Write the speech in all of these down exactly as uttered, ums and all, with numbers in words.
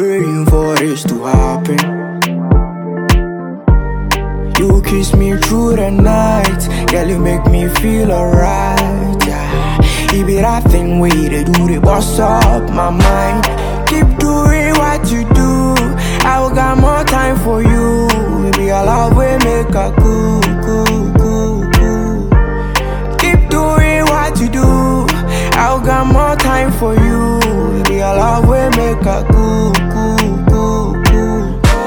praying for this to happen. You kiss me through the night, girl, you make me feel alright, yeah. It be that thing where they do, they boss up my mind. Keep doing what you do, I will got more time for you. Maybe your love will make a cool, cool, cool, cool. Keep doing what you do, I will got more time for you. Maybe your love will make a cool, cool, cool, cool.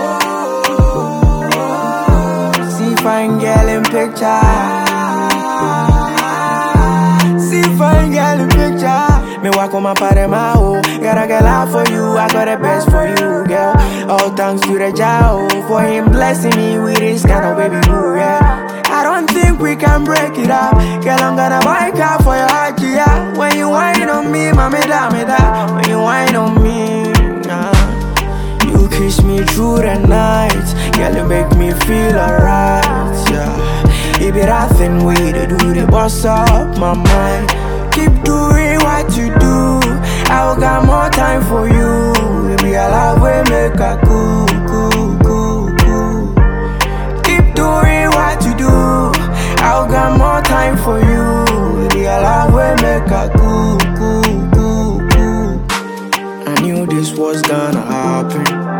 See fine girl in picture, see fine girl in picture. Me walk on my party, my oh. Gotta get out for you, I got the best for you, girl. All thanks to the Jah, for him blessing me with this kind of baby boo, yeah. I don't think we can break it up. Girl, I'm gonna buy a car for your heart, yeah. When you whine on me, mama, da, me da. When you whine on me, nah. You kiss me through the night, girl, you make me feel alright, yeah. It be that thing where they do, they boss up my mind. Keep doing what you do, I will got more time for you. Maybe your love will make a cool, cool, cool, cool. Keep doing what you do, I will got more time for you. Maybe your love will make a cool, cool, cool, cool. I knew this was gonna happen,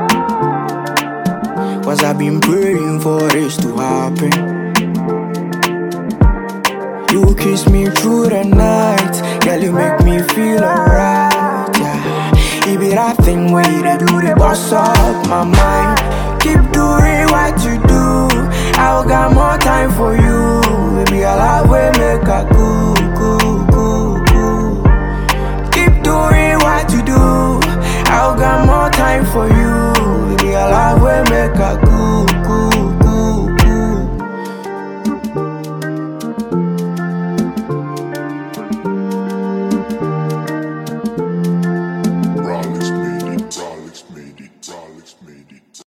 cause I've been praying for this to happen. You kiss me through the night, girl, you make me feel alright, yeah. It be that thing where they do, they boss up my mind. Keep doing what you do, I will got more time for you. Maybe I'll